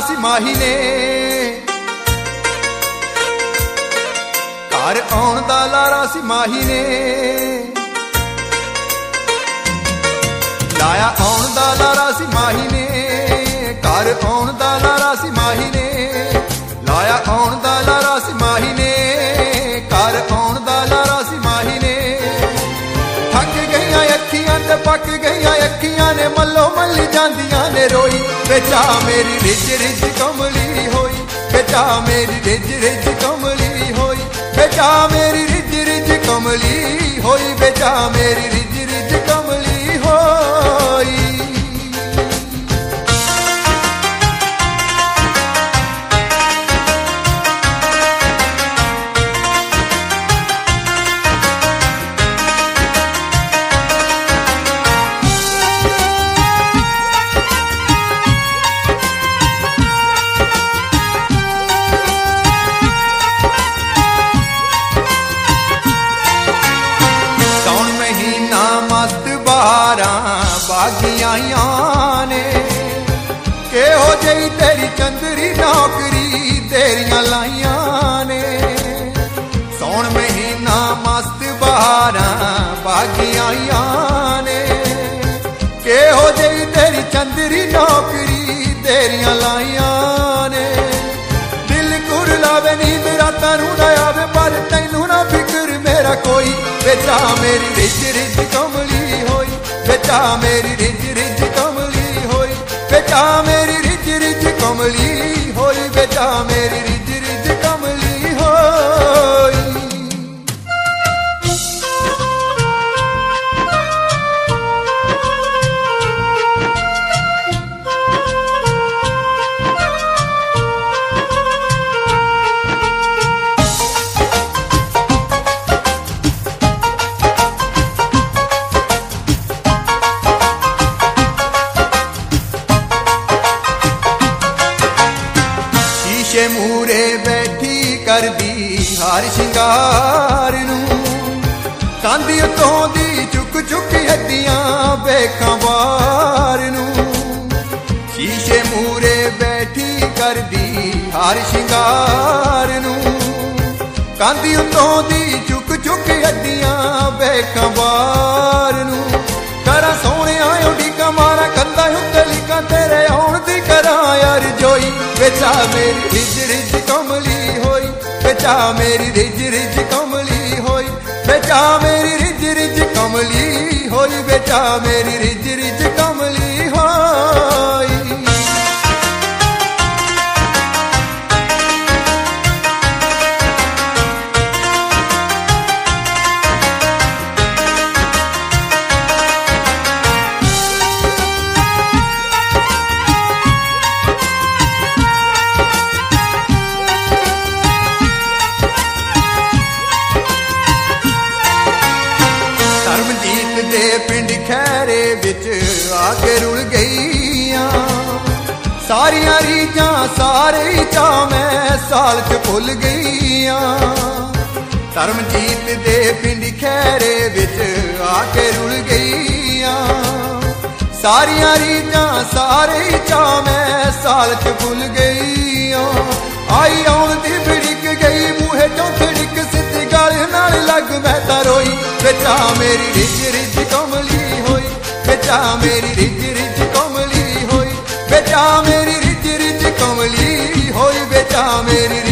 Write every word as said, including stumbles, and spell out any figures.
सी माही ने, घर आउण दा लारा सी माही ने, लाया आउण दा लारा सी माही ने, घर आउण दा लारा सी माही ने, लाया आउण दा लारा सी माही ने, घर आउण दा लारा सी माही ने। थक गईयां अखियां ते पक गईयां अखियां ने, मल्लो मल्ली जांदियां ने रोई, बेचा मेरी रिज रिज कमली होई, बेचा मेरी रिज रिज कमली होई, बेचा मेरी रिज रिज कमली होई, बेचा मेरी रिज रिज कमली होई। बागियां ने केहो जई तेरी चंदरी नौकरी तेरियां लाइया ने, सौन महीना मस्त बहारा बागियां ने, केहो जई तेरी चंदरी नौकरी तेरियां लाइया ने। दिल कुरलावे नींद रातां नूं ना आवे पर तैनू ना फिक्र मेरा कोई, बेचा मेरी रिज रिज कमली होई, बेचा मेरी रिज रिज कमली होई, बेचा मेरी रिज रिज कमली होई, बेचा मेरी रिज रिज कमली होई। मूरे बैठी कर दी हार शिंगार नूं, कांदी उतों दी चुक चुक हड्डियां बेखां बार नूं, शीशे मूरे बैठी कर दी हार शिंगार नूं, कांदी उतों दी चुक चुक हड्डियां बेखां बार नूं। करा सोने आयो डिका मारा कंधा उत्ते लिखा तेरे आउण दी करा यार जोई, बेचा मेरी रिज रिज कमली होई, बेचा मेरी रिज रिज कमली होई, बेचा मेरी रिज रिज कमली होई, बेचा मेरी रिज रिज कमली होई। पिंड खैरे विच आके रुल गईयां, सारियां रीजां सारे चा मैं साल च भुल गईयां। धर्मजीत दे पिंड खैरे विच आके रुल गईयां, सारियां रीजां सारे चा मैं साल च भुल गईयां। आई आउण दी बिड़क गई मूहे चों थिड़क सिद्धी गल नाल लग मैं तां रोई, बेचा मेरी रिज रिज कमली होई, बेचा मेरी रिज रिज कमली होई, बेचा मेरी रिज रिज कमली होई, बेचा मेरी